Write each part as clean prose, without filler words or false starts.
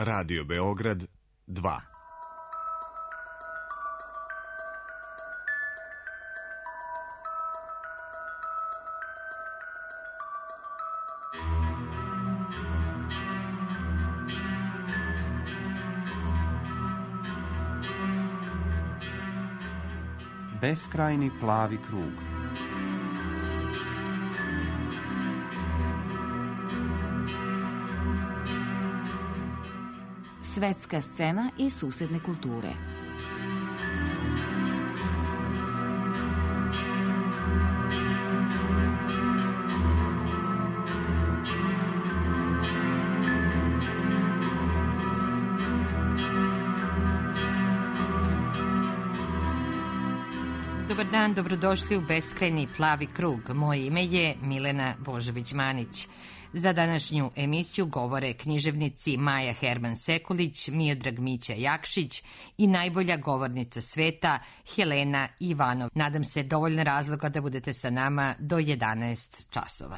Radio Beograd 2. Beskrajni plavi krug. Svetska scena i susedne kulture. Dobar dan, dobrodošli u Beskrajni plavi krug. Moje ime je Milena Božović-Manić. Za današnju emisiju govore književnici Maja Herman Sekulić, Miodrag Mića Jakšić i najbolja govornica sveta Helena Ivanov. Nadam se dovoljno razloga da budete sa nama do 11 časova.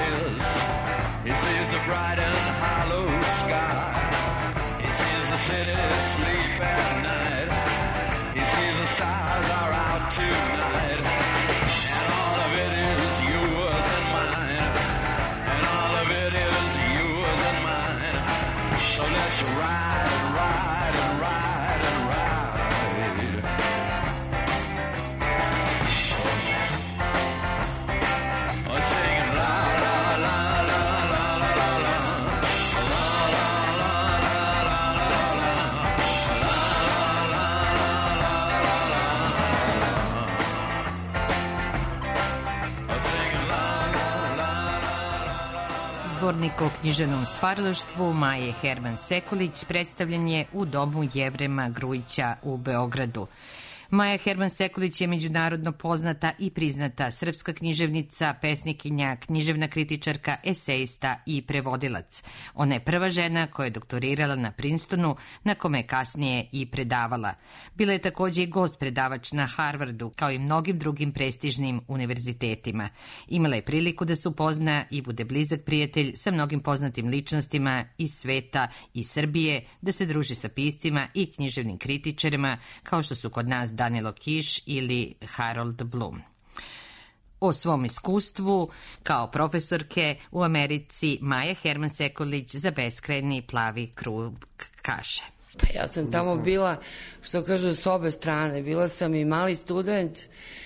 Bright and hollow sky. He sees the city Zbornik o književnom stvaralaštvu Maje Herman Sekulić predstavljen je u Domu Jevrema Grujića u Beogradu. Maja Herman Sekulić je međunarodno poznata i priznata srpska književnica, pesnikinja, književna kritičarka, esejista i prevodilac. Ona je prva žena koja je doktorirala na Princetonu, na kome je kasnije i predavala. Bila je takođe i gost predavač na Harvardu, kao i mnogim drugim prestižnim univerzitetima. Imala je priliku da se upozna i bude blizak prijatelj sa mnogim poznatim ličnostima iz sveta i Srbije, da se druži sa piscima i književnim kritičarima, kao što su kod nas Danilo Kiš ili Harold Bloom. O svom iskustvu kao profesorke u Americi Maja Herman Sekulić za Beskrajni plavi krug kaže. Pa ja sam tamo bila, što kažu, s obe strane. Bila sam i mali student,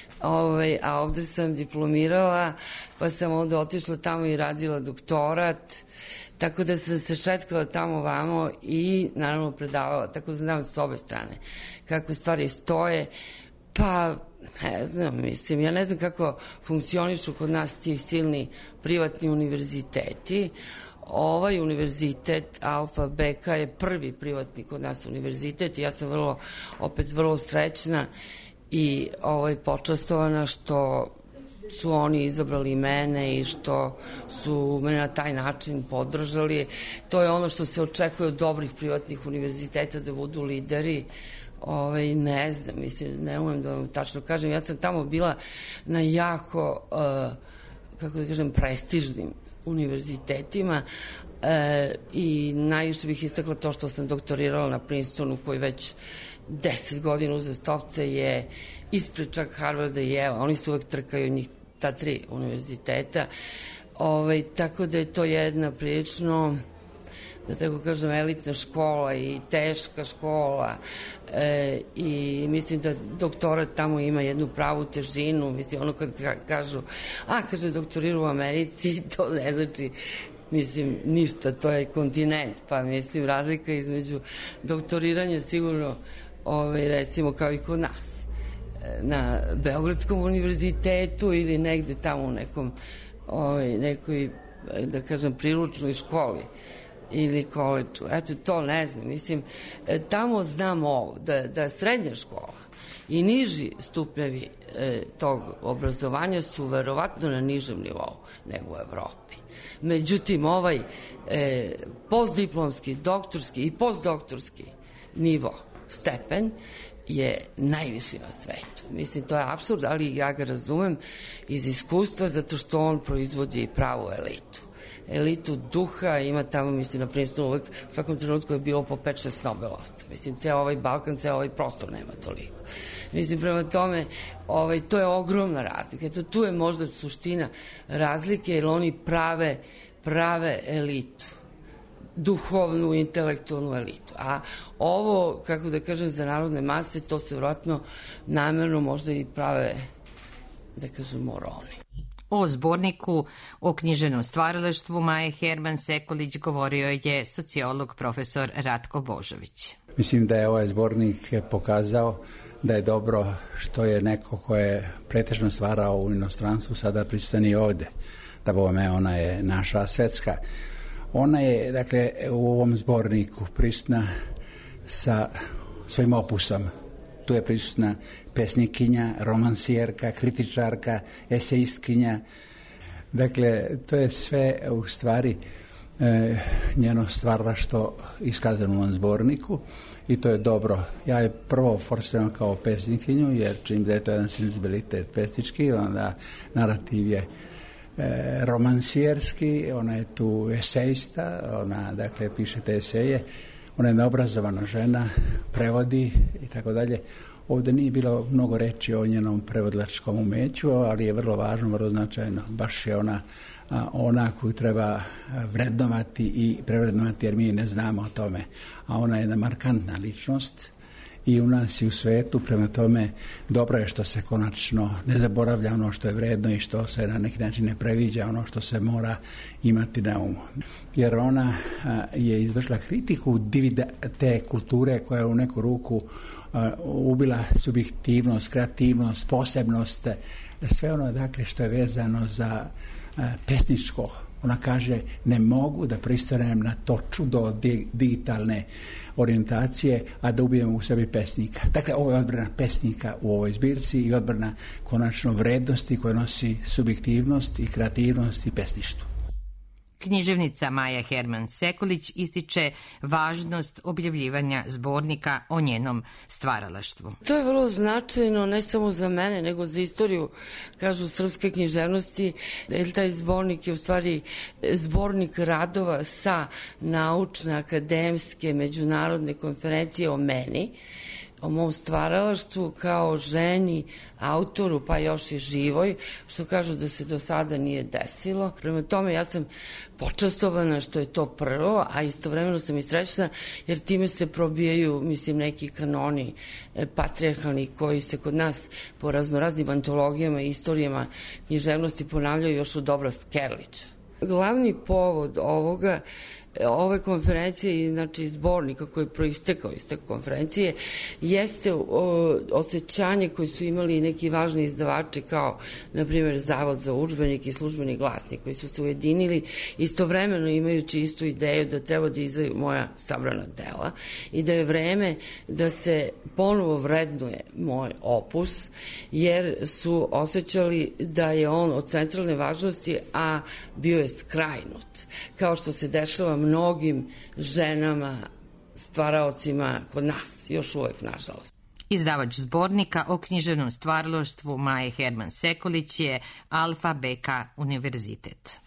a ovde sam diplomirala, pa sam onda otišla tamo i radila doktorat, tako da sam se šetkala tamo vamo i naravno predavala, tako da znam s obe strane kako stvari stoje. Pa, ne znam, mislim, ja ne znam kako funkcionišu kod nas ti silni privatni univerziteti. Ovaj univerzitet Alfa Beka je prvi privatni kod nas univerzitet i ja sam vrlo srećna i počastovana što su oni izabrali mene i što su mene na taj način podržali. To je ono što se očekuje od dobrih privatnih univerziteta, da budu lideri. Ne znam, mislim, ne umem da vam tačno kažem. Ja sam tamo bila na jako, kako da kažem, prestižnim univerzitetima i najviše bih istakla to što sam doktorirala na Princetonu, koji već 10 godina uzastopce je ispred čak Harvarda i Yale. Oni se uvek trkaju njih, ta 3 univerziteta. Tako da je to jedna prilično, da tako kažem, elitna škola i teška škola i mislim da doktorat tamo ima jednu pravu težinu. Mislim, ono kad kažu, kaže, doktoriru u Americi, to ne znači, mislim, ništa, to je kontinent, pa mislim, razlika između doktoriranja sigurno, recimo, kao i kod nas, na Beogradskom univerzitetu ili negde tamo u nekoj, da kažem, priručnoj školi ili koleđu. Eto, to ne znam. Mislim, tamo znam ovo, da srednja škola i niži stupnjevi tog obrazovanja su verovatno na nižem nivou nego u Evropi. Međutim, ovaj postdiplomski, doktorski i postdoktorski nivo, stepen, je najviši na svetu. Mislim, to je apsurd, ali ja ga razumem iz iskustva, zato što on proizvodi pravu elitu duha, ima tamo, mislim, na Princetonu uvek u svakom trenutku je bilo po 5-6 Nobelovaca. Mislim, ceo ovaj Balkan, ceo ovaj prostor nema toliko. Mislim, prema tome, to je ogromna razlika. Tu je možda suština razlike, jer oni prave elitu, duhovnu, intelektualnu elitu. A ovo, kako da kažem, za narodne mase, to se vratno namerno možda i prave, da kažem, moroni. O zborniku o književnom stvaralaštvu Maje Herman Sekulić govorio je sociolog profesor Ratko Božović. Mislim da je ovaj zbornik pokazao da je dobro što je neko ko je pretežno stvarao u inostranstvu sada prisutan i ovde. Da bome, ona je naša svetska. Ona je, dakle, u ovom zborniku prisutna sa svojim opusom. Tu je prisutna pesnikinja, romansijerka, kritičarka, esejistkinja. Dakle, to je sve u stvari njeno stvaralaštvo iskazano u ovom zborniku i to je dobro. Ja je prvo forsiram kao pesnikinju, jer čim da je to jedan senzibilitet pesnički, onda narativ je romansijerski, ona je tu esejista, ona, dakle, piše te eseje ona je neobrazovana žena, prevodi i tako dalje. Ovdje nije bilo mnogo reči o njenom prevodilačkom umeću, ali je vrlo važno, vrlo značajno. Baš je ona koju treba vrednovati i prevrednovati, jer mi ne znamo o tome. A ona je jedna markantna ličnost i u nas i u svetu, prema tome dobro je što se konačno ne zaboravlja ono što je vredno i što se na neki način ne previđa, ono što se mora imati na umu. Jer ona je izvršila kritiku te kulture koja je u neku ruku ubila subjektivnost, kreativnost, posebnost, sve ono dakle što je vezano za pesničko. Ona kaže, ne mogu da pristanem na to čudo digitalne orijentacije, a da ubijem u sebi pesnika. Dakle, ovo je odbrana pesnika u ovoj zbirci i odbrana konačno vrednosti koje nosi subjektivnost i kreativnost i pesništvo. Književnica Maja Herman Sekulić ističe važnost objavljivanja zbornika o njenom stvaralaštvu. To je vrlo značajno ne samo za mene, nego za istoriju, kažu, srpske književnosti, jer taj zbornik je u stvari zbornik radova sa naučne, akademske, međunarodne konferencije o meni, o mom stvaralaštvu kao ženi, autoru, pa još i živoj, što kažu da se do sada nije desilo. Prema tome ja sam počastovana što je to prvo, a istovremeno sam i srećna, jer time se probijaju, mislim, neki kanoni patrijarhalni koji se kod nas po raznoraznim antologijama i istorijama književnosti ponavljaju još od doba Skerlića. Glavni povod ove konferencije i znači zbornika koji je proistekao iz te konferencije jeste osjećanje koje su imali neki važni izdavači kao na primjer Zavod za udžbenik i Službeni glasnik koji su se ujedinili istovremeno imajući istu ideju da treba da izdaju moja sabrana dela i da je vreme da se ponovo vrednuje moj opus jer su osjećali da je on od centralne važnosti, a bio je skrajnut, kao što se dešava mnogim ženama, stvaraocima kod nas, još uvek, nažalost. Izdavač zbornika o književnom stvaralaštvu Maje Herman Sekulić je Alfa Beka univerzitet.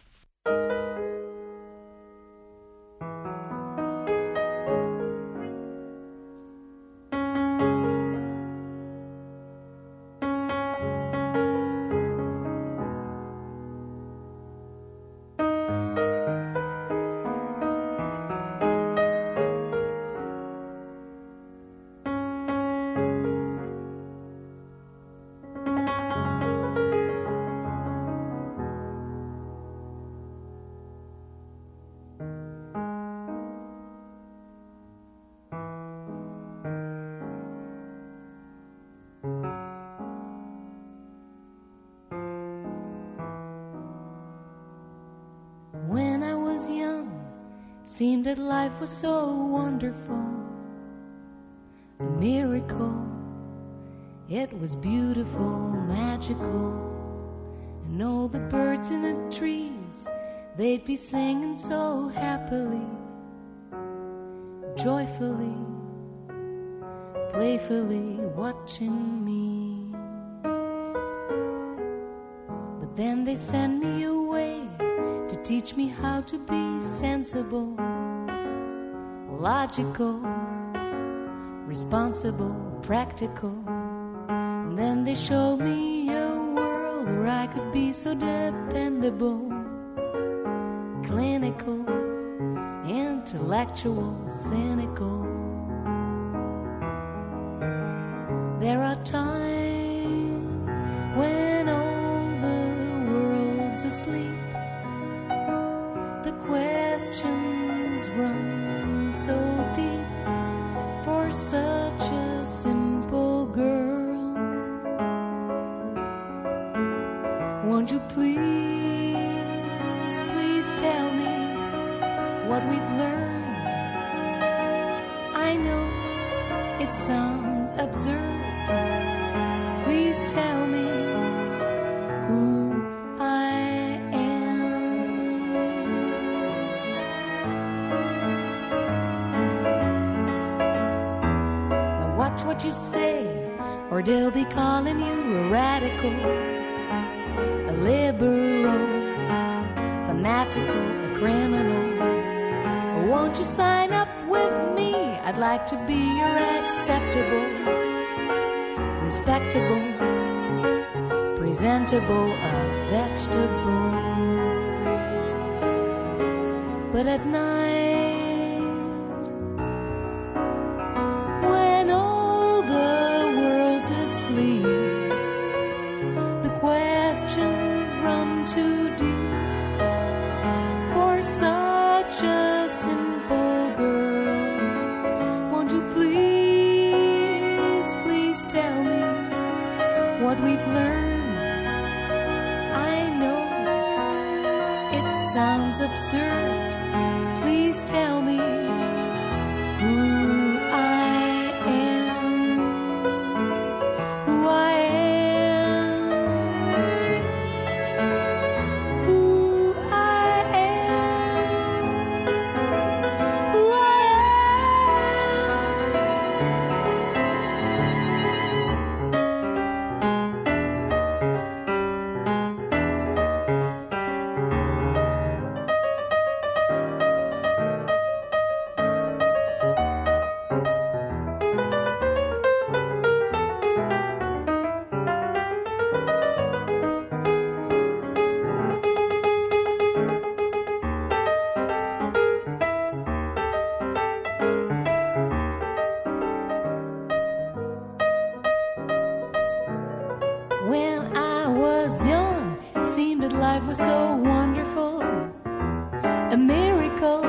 Seemed that life was so wonderful, a miracle. It was beautiful, magical, and all the birds in the trees, they'd be singing so happily, joyfully, playfully watching me. But then they send me away to teach me how to be sensible, logical, responsible, practical. And then they showed me a world where I could be so dependable, clinical, intellectual, cynical. There are times when all the world's asleep, the questions run so deep for such a simple girl. Won't you please, please tell me what we've learned? I know it sounds absurd. Please tell me who I am. Now watch what you say, or they'll be calling you a radical, a liberal, fanatical, a criminal, won't you sign up with me? I'd like to be your acceptable, respectable, presentable, a vegetable. But at night, when all the world's asleep, the questions run too deep for such a simple girl. Won't you please, please tell me what we've learned? I know it sounds absurd. Please tell me who I am, who I am, who I am, who I When I was young, it seemed that life was so wonderful, a miracle.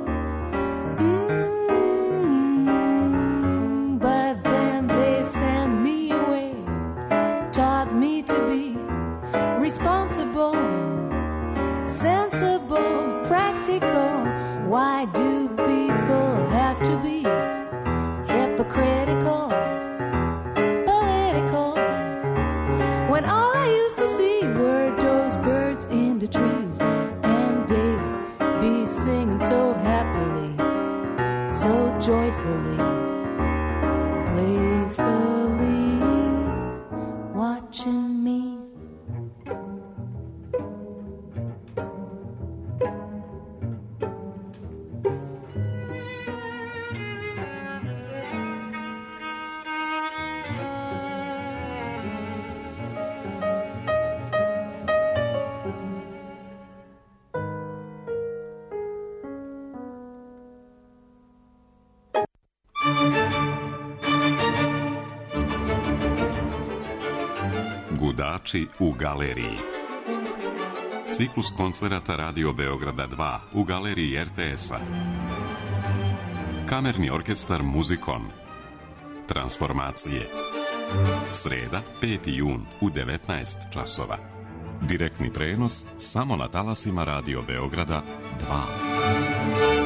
But then they sent me away, taught me to be responsible, sensible, practical. Why do people have to be hypocritical, political? When all I used to see were those birds in the trees, and they be singing so happily, so joyfully, playfully, watching me. Gudači u galeriji. Ciklus koncerata Radio Beograda 2 u galeriji RTS-a. Kamerni orkestar Muzikon. Transformacije. Sreda, 5. jun u 19 časova. Direktni prenos samo na talasima Radio Beograda 2.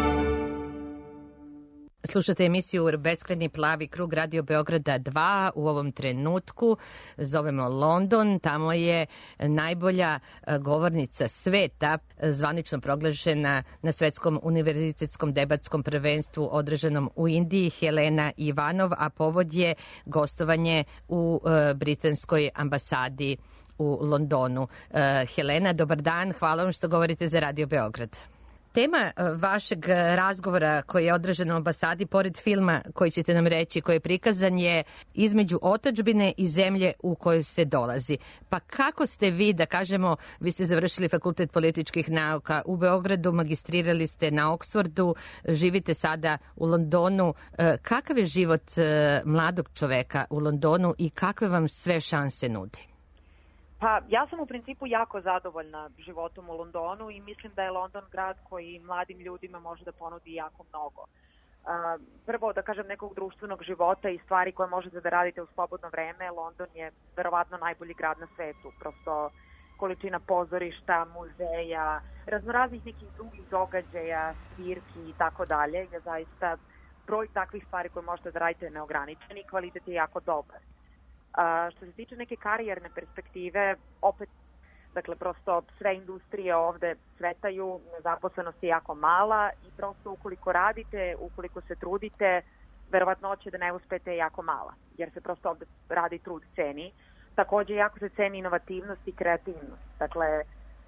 Slušate emisiju Beskrajni plavi krug Radio Beograda 2. U ovom trenutku zovemo London. Tamo je najbolja govornica sveta, zvanično proglašena na Svetskom univerzitetskom debatskom prvenstvu održanom u Indiji, Helena Ivanov, a povod je gostovanje u britanskoj ambasadi u Londonu. Helena, dobar dan, hvala vam što govorite za Radio Beograd. Tema vašeg razgovora koji je održan u ambasadi, pored filma koji ćete nam reći, koji je prikazan, je između otadžbine i zemlje u kojoj se dolazi. Pa kako ste vi, da kažemo, vi ste završili Fakultet političkih nauka u Beogradu, magistrirali ste na Oksfordu, živite sada u Londonu. Kakav je život mladog čoveka u Londonu i kakve vam sve šanse nudi? Pa ja sam u principu jako zadovoljna životom u Londonu i mislim da je London grad koji mladim ljudima može da ponudi jako mnogo. Prvo, da kažem, nekog društvenog života i stvari koje možete da radite u slobodno vreme, London je verovatno najbolji grad na svetu. Prosto količina pozorišta, muzeja, raznoraznih nekih drugih događaja, svirki i tako dalje je zaista broj takvih stvari koje možete da radite neograničen i kvalitet je jako dobar. Što se tiče neke karijerne perspektive, opet, dakle, prosto sve industrije ovde cvetaju, nezaposlenost je jako mala i prosto ukoliko radite, ukoliko se trudite, verovatnoća da ne uspete je jako mala, jer se prosto ovde radi trud ceni. Takođe, jako se ceni inovativnost i kreativnost. Dakle,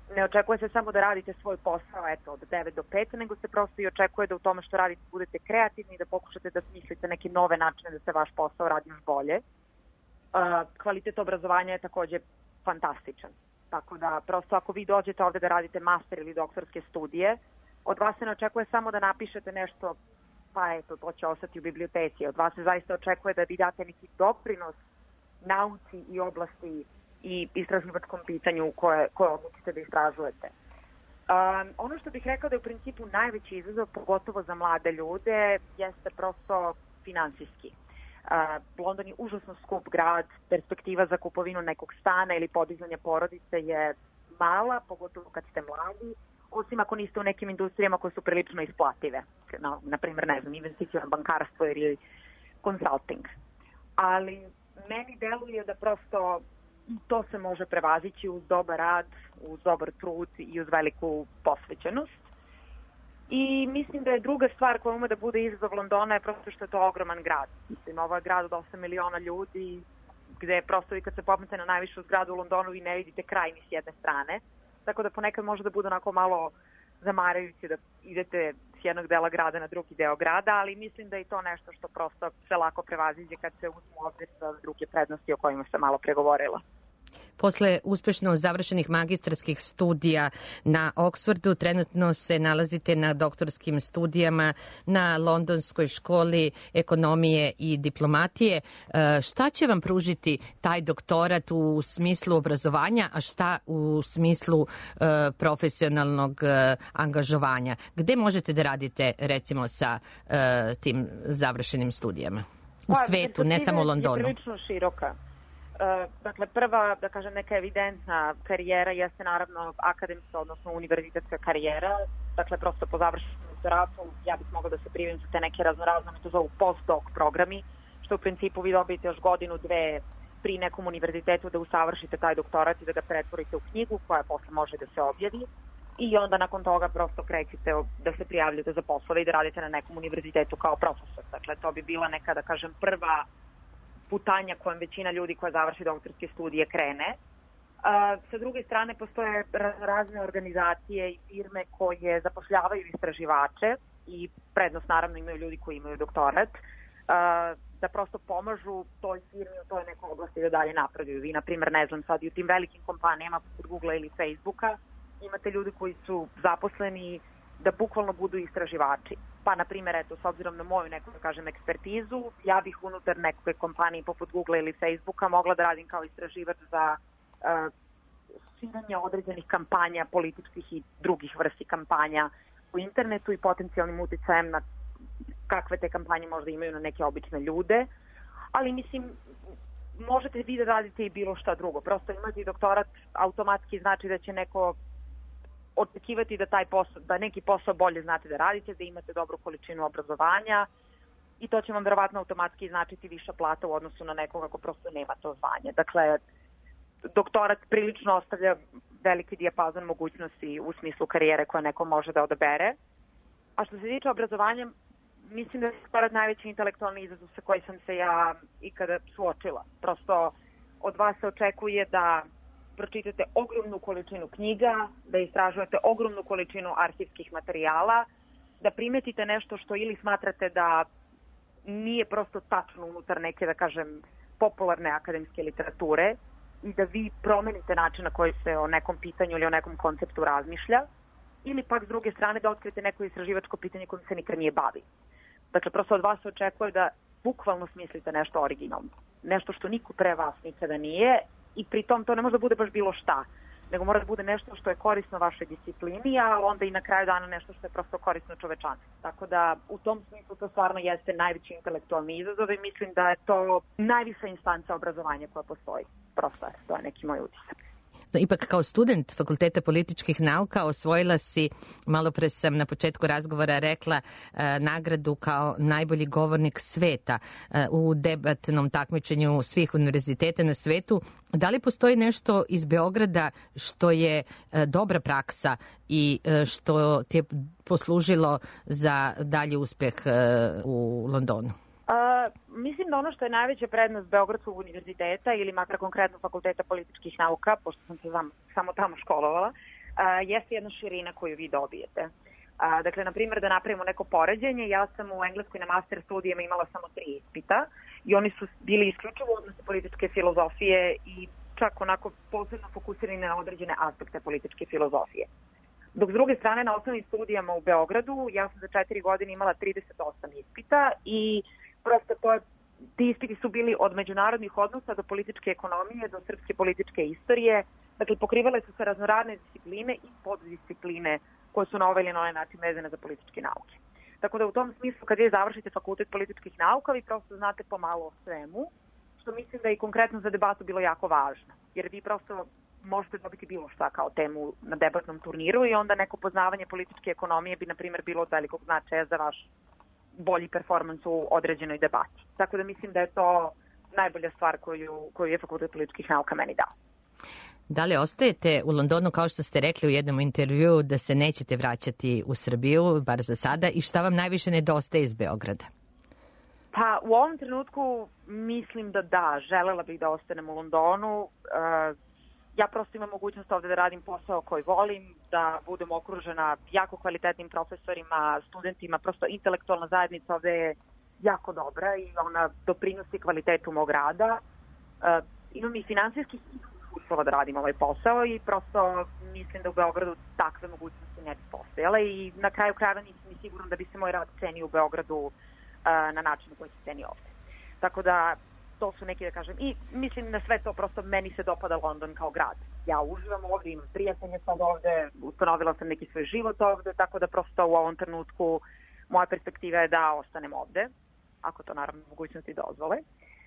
ne očekuje se samo da radite svoj posao od 9 do 5, nego se prosto i očekuje da u tome što radite budete kreativni i da pokušate da smislite neke nove načine da se vaš posao radi još bolje. Kvalitet obrazovanja je takođe fantastičan. Tako da prosto ako vi dođete ovde da radite master ili doktorske studije, od vas se ne očekuje samo da napišete nešto, pa eto, to će ostati u biblioteci. Od vas se zaista očekuje da vi date neki doprinos nauci i oblasti i istraživačkom pitanju koje odlučite da istražujete. Ono što bih rekao da je u principu najveći izazov, pogotovo za mlade ljude, jeste prosto finansijski. London je užasno skup grad, perspektiva za kupovinu nekog stana ili podizanja porodice je mala, pogotovo kad ste mladi, osim ako niste u nekim industrijama koje su prilično isplative. Na primjer, ne znam, investicijno bankarstvo ili consulting. Ali meni deluje da prosto to se može prevazići uz dobar rad, uz dobar trud i uz veliku posvećenost. I mislim da je druga stvar koja ume da bude izazov Londona je prosto što je to ogroman grad. Mislim, ovo je grad od 8 miliona ljudi, gde prosto i kad se popnete na najvišu zgradu u Londonu vi ne vidite kraj ni s jedne strane. Tako da ponekad može da bude onako malo zamarajuće da idete s jednog dela grada na drugi deo grada, ali mislim da je to nešto što prosto se lako prevaziđe kad se uzmu obzir sa druge prednosti o kojima sam malo pregovorila. Posle uspešno završenih magistarskih studija na Oksfordu, trenutno se nalazite na doktorskim studijama na Londonskoj školi ekonomije i diplomatije. Šta će vam pružiti taj doktorat u smislu obrazovanja, a šta u smislu profesionalnog angažovanja? Gde možete da radite, recimo, sa tim završenim studijama? U svetu, ne samo u Londonu. Je prilično široka. Dakle, prva, da kažem, neka evidentna karijera jeste naravno akademska, odnosno univerzitetska karijera. Dakle, prosto po završenom doktoratu ja bih mogla da se prijavim za te neke raznorazne, to zovu postdoc programi, što u principu vi dobijete još godinu, dve pri nekom univerzitetu da usavršite taj doktorat i da ga pretvorite u knjigu koja posle može da se objavi. I onda nakon toga prosto krećete da se prijavljate za poslove i da radite na nekom univerzitetu kao profesor. Dakle, to bi bila neka, da kažem, prva putanja kojom većina ljudi koja završi doktorske studije krene. Sa druge strane, postoje razne organizacije i firme koje zapošljavaju istraživače i prednost naravno imaju ljudi koji imaju doktorat, da prosto pomažu toj firmi u toj nekoj oblasti da dalje napreduju. Vi, na primjer, ne znam, sad i u tim velikim kompanijama poput Google ili Facebooka imate ljudi koji su zaposleni da bukvalno budu istraživači. Pa, na primjer, eto, s obzirom na moju neku, da kažem, ekspertizu, ja bih unutar nekoj kompanije poput Google ili Facebooka mogla da radim kao istraživač za širenje određenih kampanja, političkih i drugih vrsti kampanja u internetu i potencijalnim uticajem na kakve te kampanje možda imaju na neke obične ljude. Ali, mislim, možete vi da radite i bilo šta drugo. Prosto imati doktorat automatski znači da će neko očekivati da taj posao, da neki posao bolje znate da radite, da imate dobru količinu obrazovanja i to će vam verovatno automatski značiti viša plata u odnosu na nekoga ko prosto nema to zvanje. Dakle, doktorat prilično ostavlja veliki dijapazon mogućnosti u smislu karijere koje neko može da odabere. A što se tiče obrazovanja, mislim da je doktorat najveći intelektualni izazov sa koji sam se ja ikada suočila. Prosto od vas se očekuje da pročitate ogromnu količinu knjiga, da istražujete ogromnu količinu arhivskih materijala, da primetite nešto što ili smatrate da nije prosto tačno unutar neke, da kažem, popularne akademske literature i da vi promenite način na koji se o nekom pitanju ili o nekom konceptu razmišlja, ili pak s druge strane da otkrite neko istraživačko pitanje kojim se nikad nije bavi. Dakle, prosto od vas se očekuje da bukvalno smislite nešto originalno. Nešto što niko pre vas nikada nije i pritom to ne može da bude baš bilo šta, nego mora da bude nešto što je korisno vašoj disciplini, a onda i na kraju dana nešto što je prosto korisno čovečanstvu. Tako da u tom smislu to stvarno jeste najveći intelektualni izazov i mislim da je to najviša instanca obrazovanja koja postoji. Prosto to je neki moj utisak. Ipak kao student Fakulteta političkih nauka osvojila si, malo pre sam na početku razgovora rekla, nagradu kao najbolji govornik sveta u debatnom takmičenju svih univerziteta na svetu. Da li postoji nešto iz Beograda što je dobra praksa i što ti je poslužilo za dalji uspeh u Londonu? Mislim da ono što je najveća prednost Beogradskog univerziteta ili makar konkretno Fakulteta političkih nauka, pošto sam se samo tamo školovala, jeste jedna širina koju vi dobijete. Dakle, na primjer, da napravimo neko poređenje, ja sam u Engleskoj na master studijama imala samo 3 ispita i oni su bili isključivo odnose političke filozofije i čak onako posebno fokusirani na određene aspekte političke filozofije. Dok s druge strane, na osnovnim studijama u Beogradu, ja sam za 4 godine imala 38 ispita i prosto ti ispiti su bili od međunarodnih odnosa do političke ekonomije, do srpske političke istorije. Dakle, pokrivale su se raznorazne discipline i poddiscipline koje su na ovaj ili na onaj način vezane za političke nauke. Tako da u tom smislu, kad vi završite fakultet političkih nauka, vi prosto znate pomalo o svemu, što mislim da je i konkretno za debatu bilo jako važno. Jer vi prosto možete dobiti bilo šta kao temu na debatnom turniru i onda neko poznavanje političke ekonomije bi, na primjer, bilo od velikog značaja za vaš bolji performans u određenoj debati. Tako da mislim da je to najbolja stvar koju je fakultet političkih nauka meni dao. Da li ostajete u Londonu, kao što ste rekli u jednom intervjuu, da se nećete vraćati u Srbiju, bar za sada, i šta vam najviše nedostaje iz Beograda? Pa u ovom trenutku mislim da, želela bih da ostanem u Londonu. Ja prosto imam mogućnost ovde da radim posao koji volim, da budem okružena jako kvalitetnim profesorima, studentima, prosto intelektualna zajednica ovde je jako dobra i ona doprinosi kvalitetu mog rada. Imam i finansijskih uslova da radim ovaj posao i prosto mislim da u Beogradu takve mogućnosti ne bi postojale i na kraju krajeva nisam ni sigurna da bi se moj rad cenio u Beogradu na način u koji se ceni ovde. Tako da to su neki, da kažem, i mislim na sve to, prosto meni se dopada London kao grad. Ja uživam ovde, imam prijatelje sad ovde, ustanovila sam neki svoj život ovde, tako da prosto u ovom trenutku moja perspektiva je da ostanem ovde, ako to naravno mogućnosti dozvole.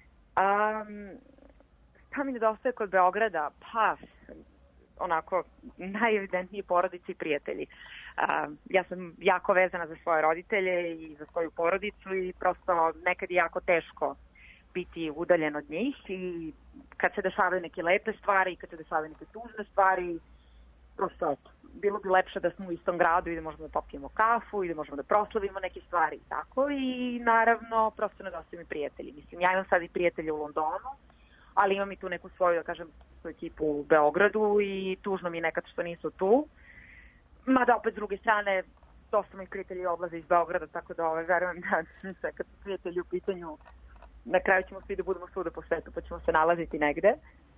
Šta mi nedostaje kod Beograda? Pa, onako, najevidentnije porodice i prijatelji. Ja sam jako vezana za svoje roditelje i za svoju porodicu i prosto nekad je jako teško biti udaljen od njih i kad se dešavaju neke lepe stvari i kad se dešavaju neke tužne stvari, prosto bilo bi lepše da smo u istom gradu i da možemo da popijemo kafu i da možemo da proslavimo neke stvari i tako i naravno prosto nedostaju mi prijatelji. Mislim, ja imam sad i prijatelje u Londonu, ali imam i tu neku svoju, da kažem, svoju ekipu u Beogradu i tužno mi je nekad što nisu tu. Mada opet s druge strane, dosta mojih prijatelji odlaze iz Beograda, tako da verujem da sve kad su prijatelji u pitanju, na kraju ćemo svi da budemo svuda po svetu, pa ćemo se nalaziti negde.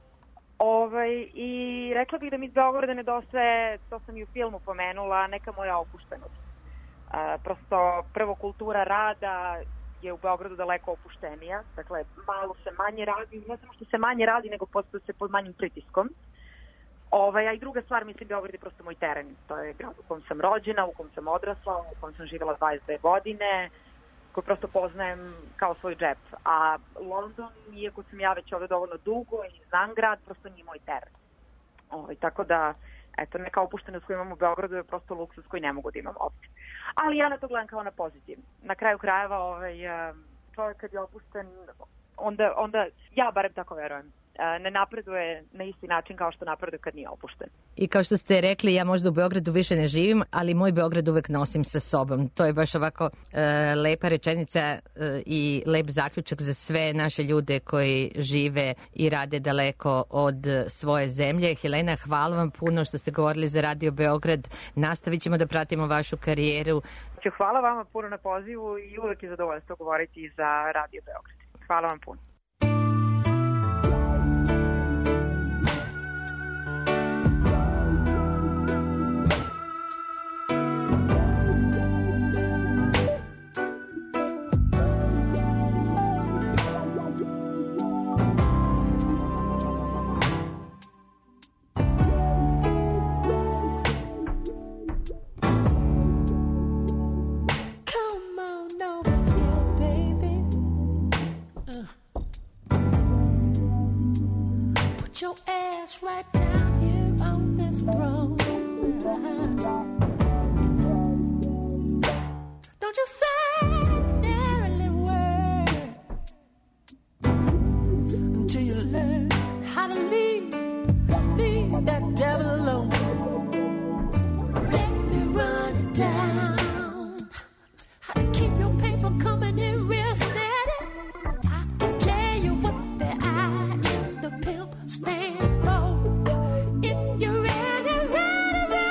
I rekla bih da mi iz Beograda nedostaje, to sam i u filmu pomenula, neka moja opuštenost. Prosto, prvo, kultura rada je u Beogradu daleko opuštenija, dakle, malo se manje radi, ne samo što se manje radi, nego postoje se pod manjim pritiskom. A i druga stvar, mislim, Beograd je prosto moj teren. To je grad u kom sam rođena, u kom sam odrasla, u kom sam živjela 22 godine, koji prosto poznajem kao svoj džep. A London, iako sam ja već ovde dovoljno dugo i znam grad, prosto nije moj teren. Tako da, eto, neka opuštenost koju imam u Beogradu je prosto luksus koji ne mogu da imam ovde. Ali ja na to gledam kao na pozitivno. Na kraju krajeva, čovjek kad je opušten, onda ja barem tako verujem, ne napreduje na isti način kao što napreduje kad nije opušten. I kao što ste rekli, ja možda u Beogradu više ne živim, ali moj Beograd uvek nosim sa sobom. To je baš ovako lepa rečenica i lep zaključak za sve naše ljude koji žive i rade daleko od svoje zemlje. Helena, hvala vam puno što ste govorili za Radio Beograd. Nastavit ćemo da pratimo vašu karijeru. Hvala vama puno na pozivu i uvek je zadovoljstvo govoriti za Radio Beograd. Hvala vam puno. Your ass right down here on this throne. Don't you say nearly word until you learn how to leave that devil alone. Let me run it down. How to keep your paper coming in real steady. I can tell you what the I in the pimp stand for. If you're ready, ready, ready.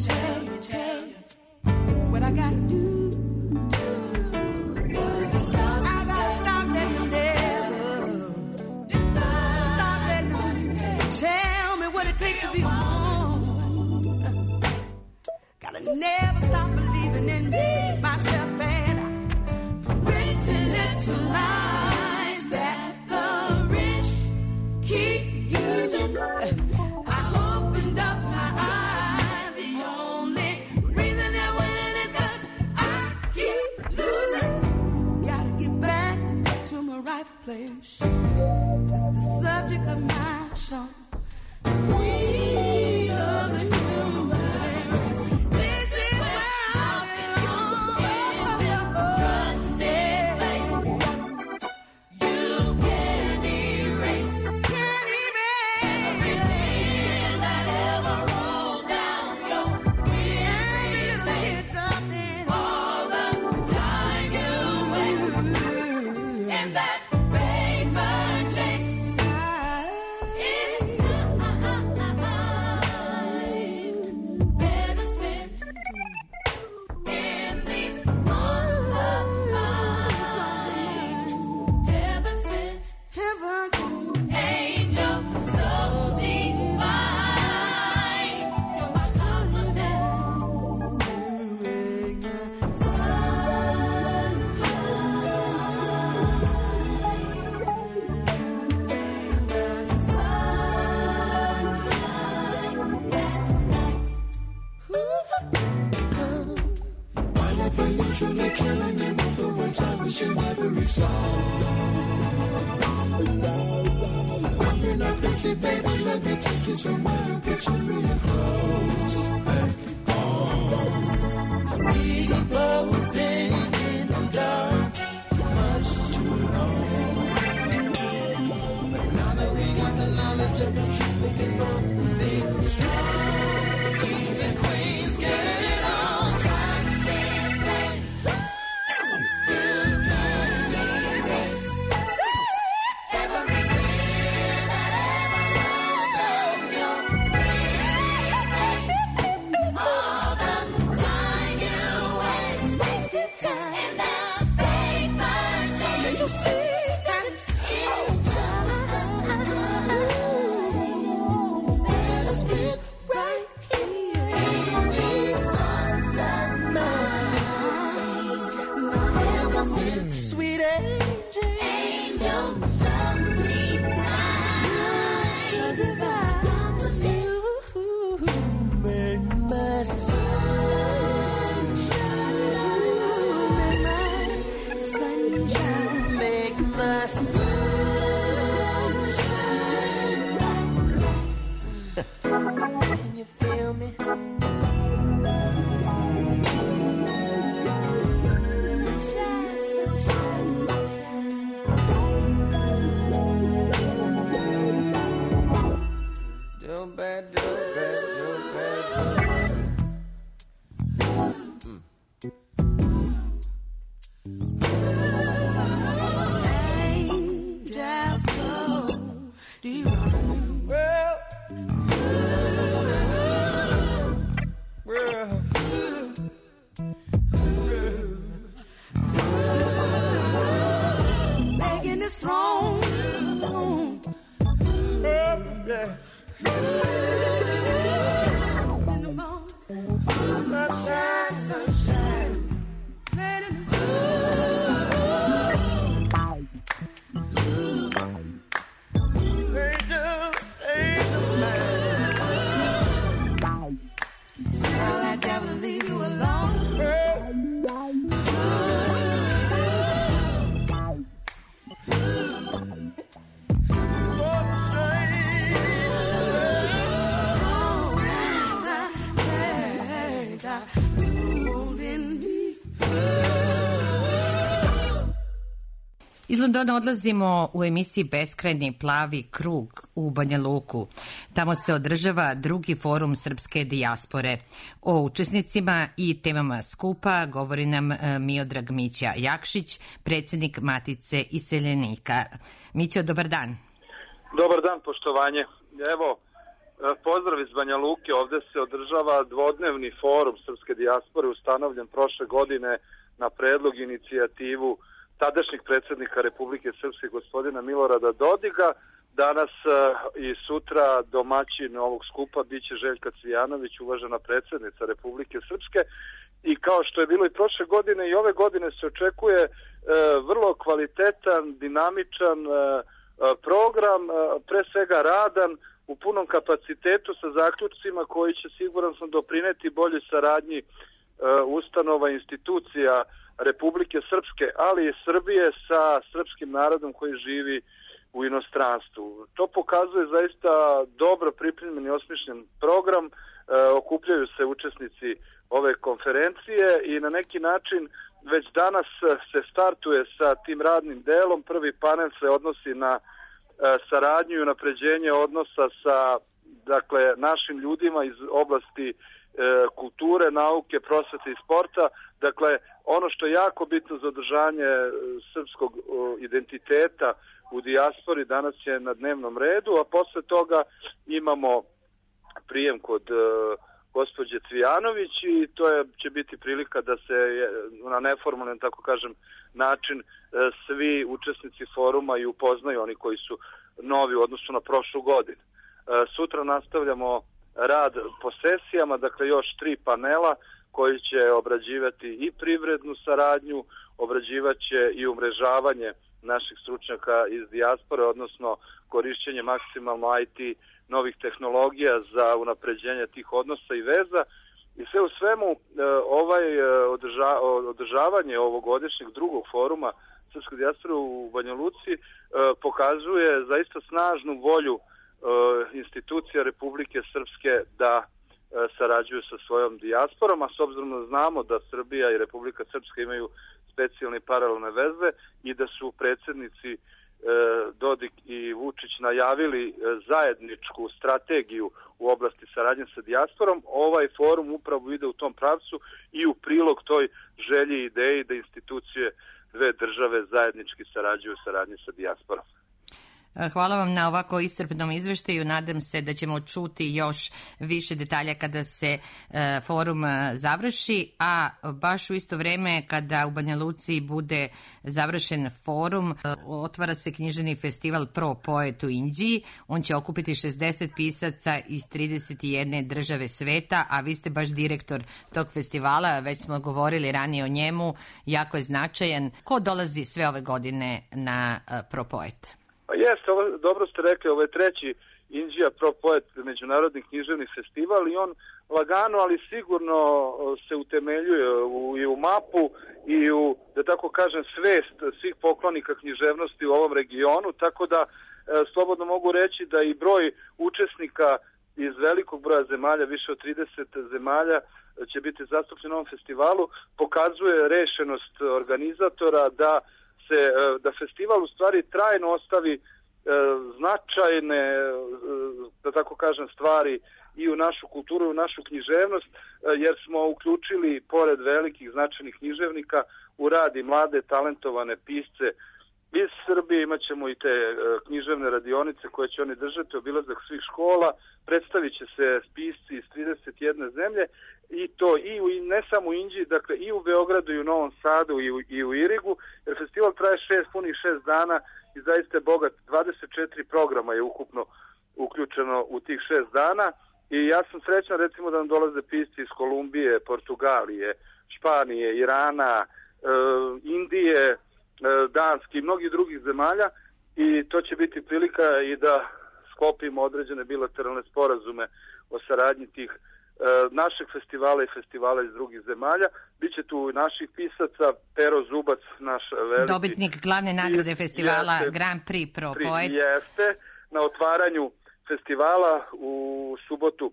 what I gotta do. Never stop believing in myself, and pretty little lies that the rich keep using. I opened up my eyes. The only reason they're winning is 'cause I keep losing. Gotta get back to my rightful place. That's the subject of my song. Queen of the human race. Usually killing me with the words I wish in every song. Come here now, pretty baby, let me take you somewhere and picture real close. Back on. People been in the dark much too long. But now that we got the knowledge of the truth, we can go big strong. Kings and queens getting it on. Can you feel me? Sunshine, sunshine, sunshine. Do bad, do bad, do bad, do bad. Angel, so do you making it strong. Yeah. In the morning, sunshine, sunshine. Tell that devil to leave you alone. Iz Londona odlazimo u emisiji Beskrajni plavi krug u Banja Luku. Tamo se održava drugi forum srpske dijaspore. O učesnicima i temama skupa govori nam Miodrag Mića Jakšić, predsjednik Matice iseljenika. Mićo, dobar dan. Dobar dan, poštovanje. Evo, Pozdrav iz Banja Luke. Ovde se održava dvodnevni forum srpske dijaspore ustanovljen prošle godine na predlog inicijativu tadašnjeg predsjednika Republike Srpske gospodina Milorada Dodiga. Danas i sutra domaćin ovog skupa biće Željka Cvijanović, uvažena predsjednica Republike Srpske. I kao što je bilo i prošle godine i ove godine se očekuje vrlo kvalitetan, dinamičan program, pre svega radan, u punom kapacitetu sa zaključcima koji će siguran sam doprineti boljoj saradnji ustanova i institucija Republike Srpske, ali i Srbije sa srpskim narodom koji živi u inostranstvu. To pokazuje zaista dobro pripremljen i osmišljen program, okupljaju se učesnici ove konferencije i na neki način već danas se startuje sa tim radnim delom. Prvi panel se odnosi na saradnju i unapređenje odnosa sa našim ljudima iz oblasti kulture, nauke, prosvete i sporta. Dakle, ono što je jako bitno za održanje srpskog identiteta u dijaspori danas je na dnevnom redu, a posle toga imamo prijem kod gospođe Cvijanović i će biti prilika da se na neformalan, tako kažem, način svi učesnici foruma i upoznaju, oni koji su novi u odnosu na prošlu godinu. Sutra nastavljamo rad po sesijama, dakle još 3 panela koji će obrađivati i privrednu saradnju, obrađivaće i umrežavanje naših stručnjaka iz dijaspore, odnosno korišćenje maksimalno IT novih tehnologija za unapređenje tih odnosa i veza. I sve u svemu održavanje ovogodišnjeg drugog foruma srpske dijaspore u Banja Luci pokazuje zaista snažnu volju institucija Republike Srpske da sarađuju sa svojom dijasporom, a s obzirom da znamo da Srbija i Republika Srpska imaju specijalne paralelne veze i da su predsjednici Dodik i Vučić najavili zajedničku strategiju u oblasti saradnje sa dijasporom, ovaj forum upravo ide u tom pravcu i u prilog toj želji i ideji da institucije dve države zajednički sarađuju u saradnji sa dijasporom. Hvala vam na ovako iscrpnom izveštaju. Nadam se da ćemo čuti još više detalja kada se forum završi, a baš u isto vreme kada u Banja Luci bude završen forum, otvara se književni festival Pro Poet u Inđiji. On će okupiti 60 pisaca iz 31 države sveta, a vi ste baš direktor tog festivala, već smo govorili ranije o njemu, jako je značajan. Ko dolazi sve ove godine na Pro Poet? Pa jeste, dobro ste rekli, ovo je treći Inđija Pro Poet međunarodni književni festival i on lagano, ali sigurno se utemeljuje i u mapu i u, da tako kažem, svest svih poklonika književnosti u ovom regionu, tako da slobodno mogu reći da i broj učesnika iz velikog broja zemalja, više od 30 zemalja, će biti zastupljen na ovom festivalu, pokazuje rešenost organizatora da festival u stvari trajno ostavi značajne, da tako kažem, stvari i u našu kulturu i u našu književnost, jer smo uključili, pored velikih značajnih književnika, u rad i mlade talentovane pisce iz Srbije. Imat ćemo i te književne radionice koje će oni držati, obilazak svih škola, predstavit će se pisci iz 31 zemlje i to i ne samo u Inđiji, dakle i u Beogradu i u Novom Sadu i u Irigu, jer festival traje punih 6 dana i zaista je bogat. 24 programa je ukupno uključeno u tih 6 dana i ja sam srećan recimo da nam dolaze pisci iz Kolumbije, Portugalije, Španije, Irana, Indije, Danske i mnogih drugih zemalja i to će biti prilika i da sklopimo određene bilateralne sporazume o saradnji tih našeg festivala i festivala iz drugih zemalja. Biće tu naših pisaca, Pero Zubac, naš veliki dobitnik glavne nagrade festivala, jeste, Grand Prix Pro Poet. Jeste, na otvaranju festivala u subotu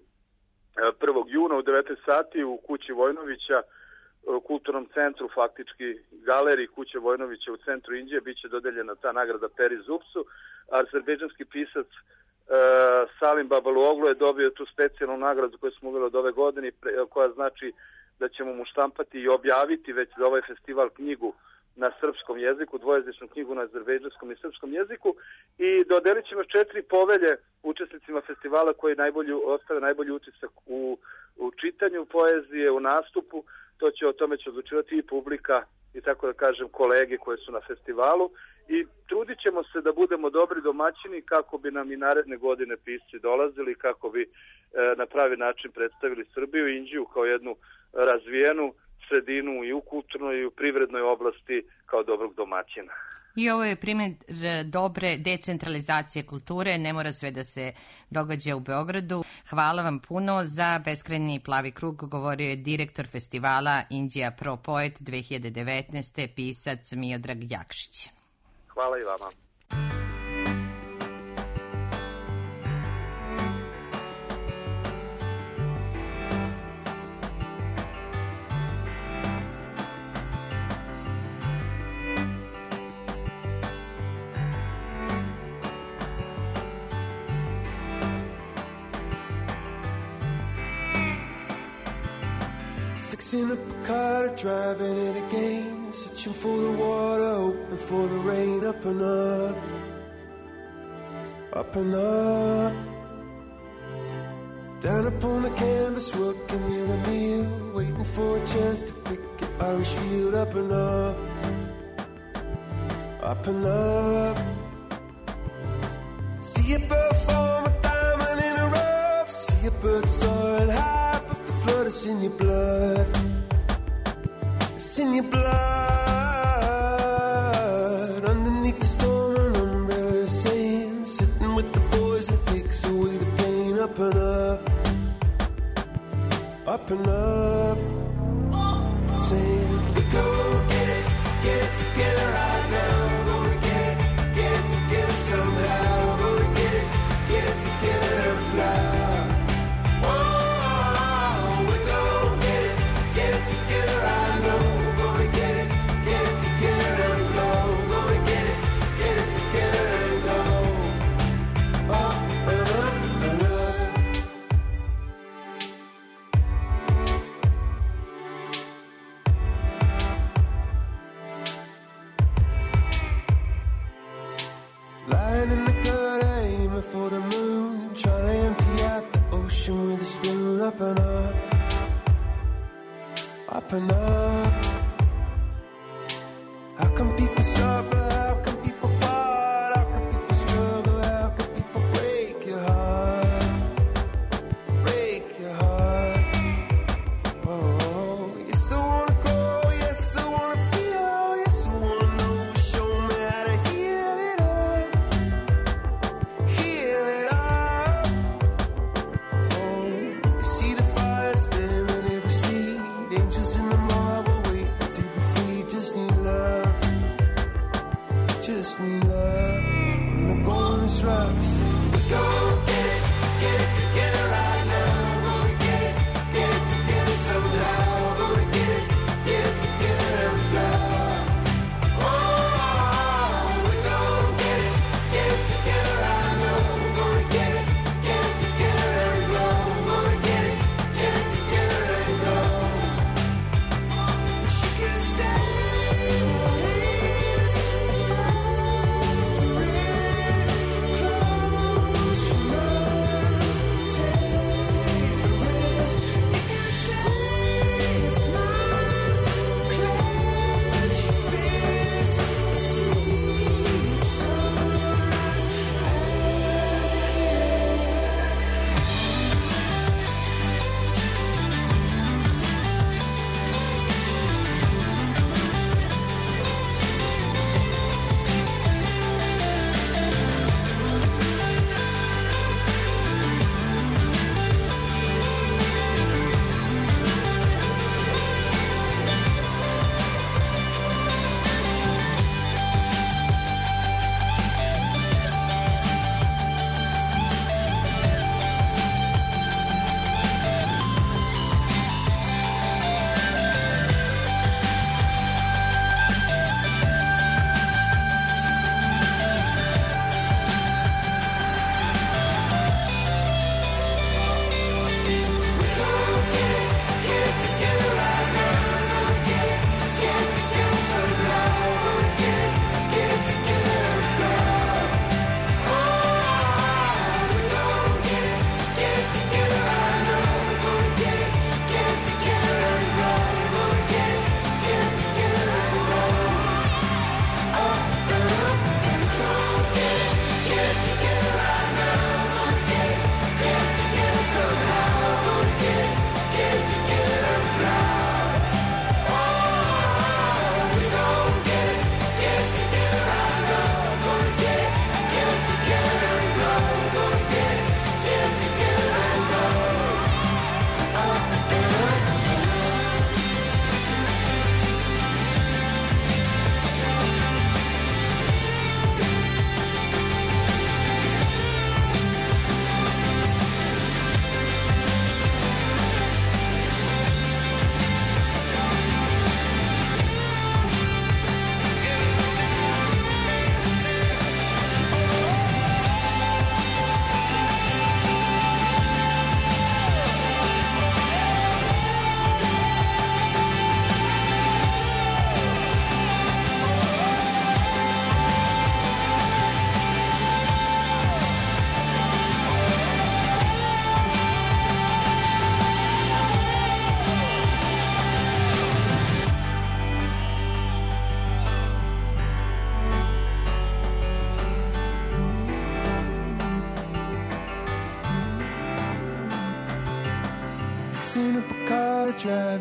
1. juna u 19 sati u Kući Vojnovića, kulturnom centru, faktički galeriji Kuće Vojnovića u centru Inđije, bit će dodeljena ta nagrada Peri Zupsu. Azerbejdžanski pisac Salim Babaluoglu je dobio tu specijalnu nagradu koju smo uveli od ove godine, koja znači da ćemo mu štampati i objaviti već za ovaj festival knjigu na srpskom jeziku, dvojezičnu knjigu na azerbejdžanskom i srpskom jeziku i dodelit ćemo 4 povelje učesnicima festivala koji ostave najbolji utisak u čitanju poezije, u nastupu. O tome će odlučivati i publika i tako da kažem kolege koje su na festivalu i trudit ćemo se da budemo dobri domaćini kako bi nam i naredne godine pisci dolazili, kako bi na pravi način predstavili Srbiju i Inđiju kao jednu razvijenu sredinu i u kulturnoj i u privrednoj oblasti kao dobrog domaćina. I ovo je primjer dobre decentralizacije kulture, ne mora sve da se događa u Beogradu. Hvala vam puno. Za Beskrajni plavi krug govorio je direktor festivala Indija Pro Poet 2019. pisac Miodrag Jakšić. Hvala i vama. Fixing up a car, driving it again, searching for the water, hoping for the rain. Up and up, up and up. Down upon the canvas, working in a meal, waiting for a chance to pick an Irish field. Up and up, up and up. See a bird form a diamond in a rough, see a bird soaring high, but the flood is in your blood. It's in your blood. Underneath the storm, an umbrella saying, sitting with the boys, it takes away the pain. Up and up, up and up. Saying, we gon' get it together right now. We're gonna get it together somehow. We're gonna get it together and fly. Lying in the gutter, aiming for the moon, trying to empty out the ocean with a spoon. Up and up, up and up. How come people suffer? How come people part? How come people struggle? How come people break your heart? Break your heart. Oh, yes I wanna grow, yes I wanna feel, yes I wanna know. Show me how to heal it up. Heal it up. Oh, you see the fires there in every seed. Angels in the marble waiting to be free. Just need love.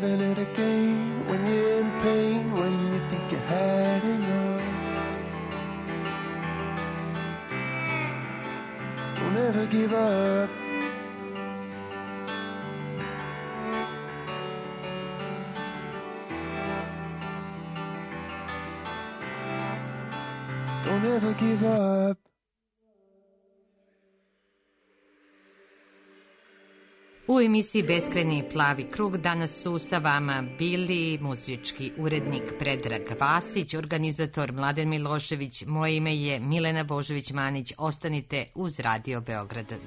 giving it a game, when you're in pain, when you think you had enough. Don't ever give up. Don't ever give up. U emisiji Beskrajni plavi krug danas su sa vama bili muzički urednik Predrag Vasić, organizator Mladen Milošević, moje ime je Milena Božović-Manić. Ostanite uz Radio Beograd 2.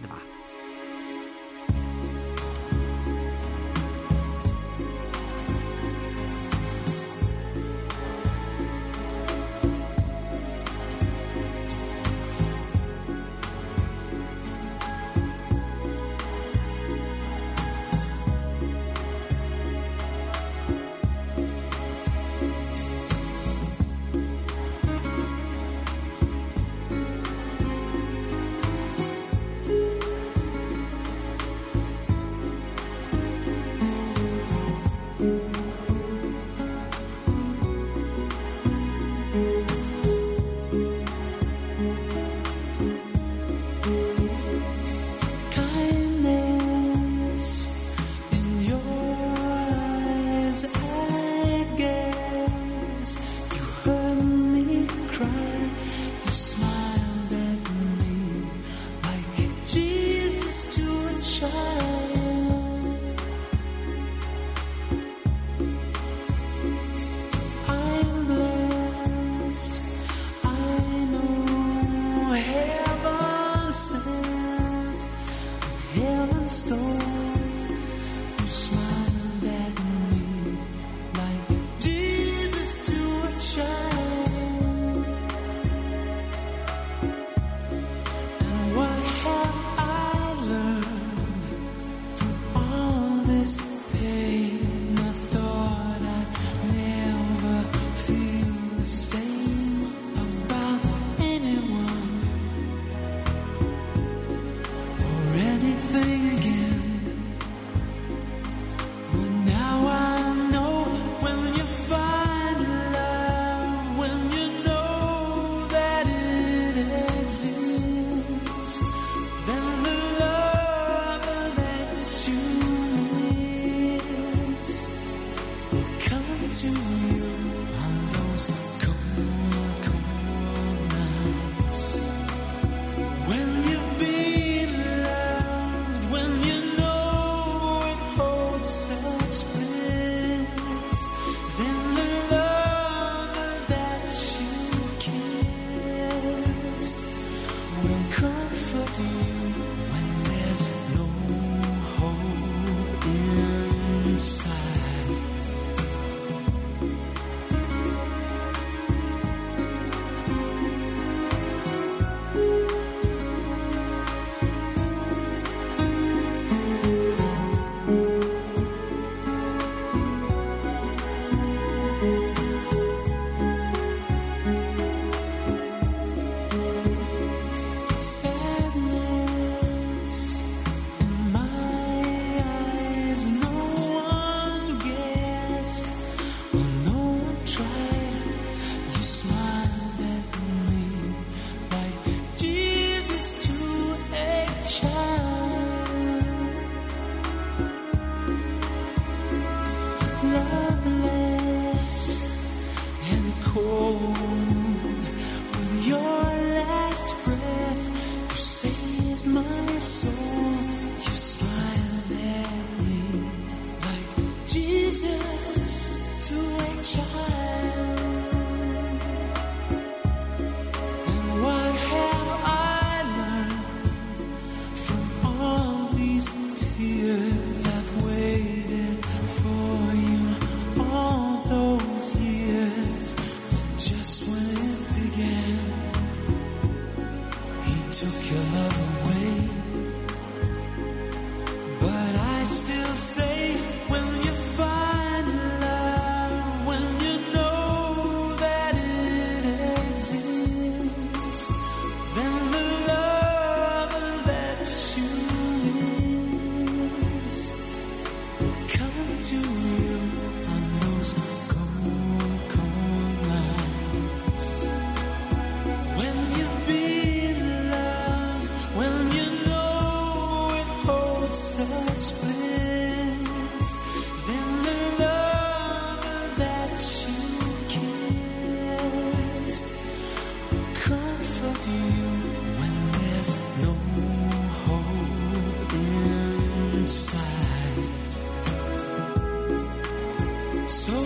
So